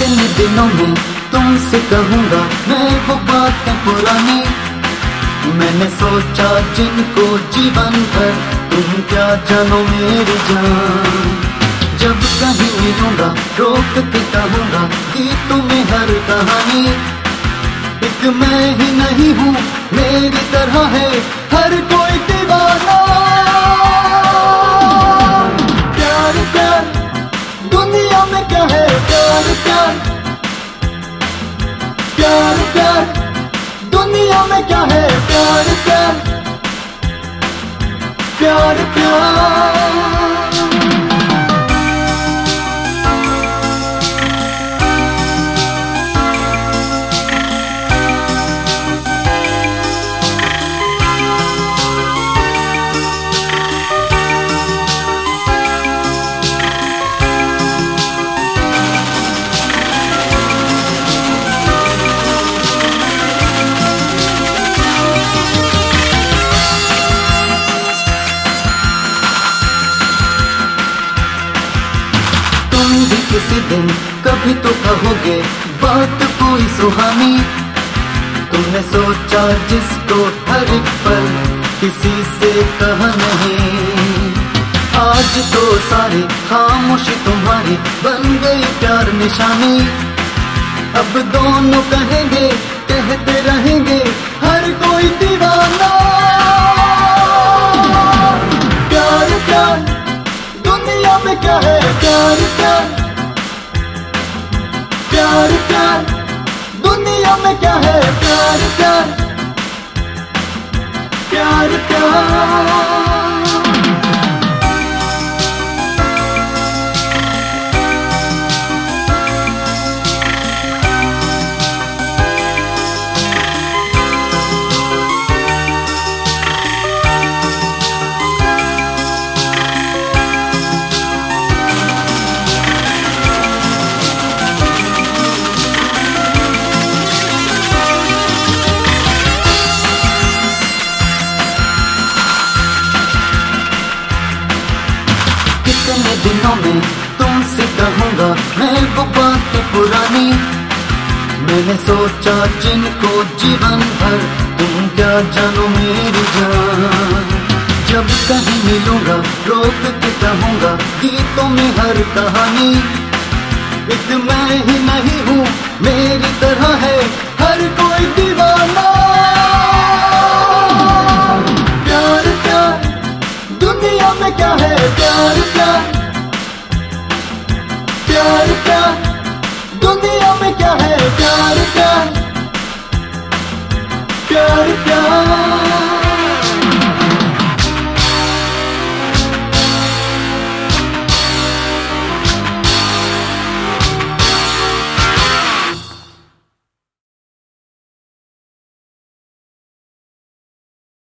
कितने दिनों में तुमसे कहूँगा मैं वो बातें पुरानी, मैंने सोचा जिनको जीवन भर तुम क्या जानो मेरी जान। जब कहीं मिलूंगा रोक के कहूँगा कि तुम्हें हर कहानी, एक मैं ही नहीं हूँ मेरी तरह है हर कोई दीवाना। प्यार प्यार दुनिया में क्या है, प्यार प्यार प्यार प्यार दुनिया में क्या है, प्यार प्यार प्यार प्यार। किसी दिन कभी तो कहोगे बात कोई सुहानी, तुमने सोचा जिसको हर एक पल किसी से कहा नहीं। आज तो सारी खामोशी तुम्हारी बन गई प्यार निशानी, अब दोनों कहेंगे कहते रहेंगे हर कोई दीवाना। प्यार प्यार दुनिया में क्या है, प्यार प्यार प्यार प्यार दुनिया में क्या है, प्यार प्यार प्यार प्यार। कितने दिनों में तुमसे कहूँगा मैं वो बातें पुरानी, मैंने सोचा जिनको जीवन भर तुम क्या जानो मेरी जान। जब कहीं मिलूंगा रोक के कहूँगा गीतों में हर कहानी, एक मैं ही नहीं हूँ मेरी तरह है हर कोई दीवाना। प्यार प्यार दुनिया में क्या है, प्यार प्यार प्यार प्यार दुनिया में क्या है, प्यार प्यार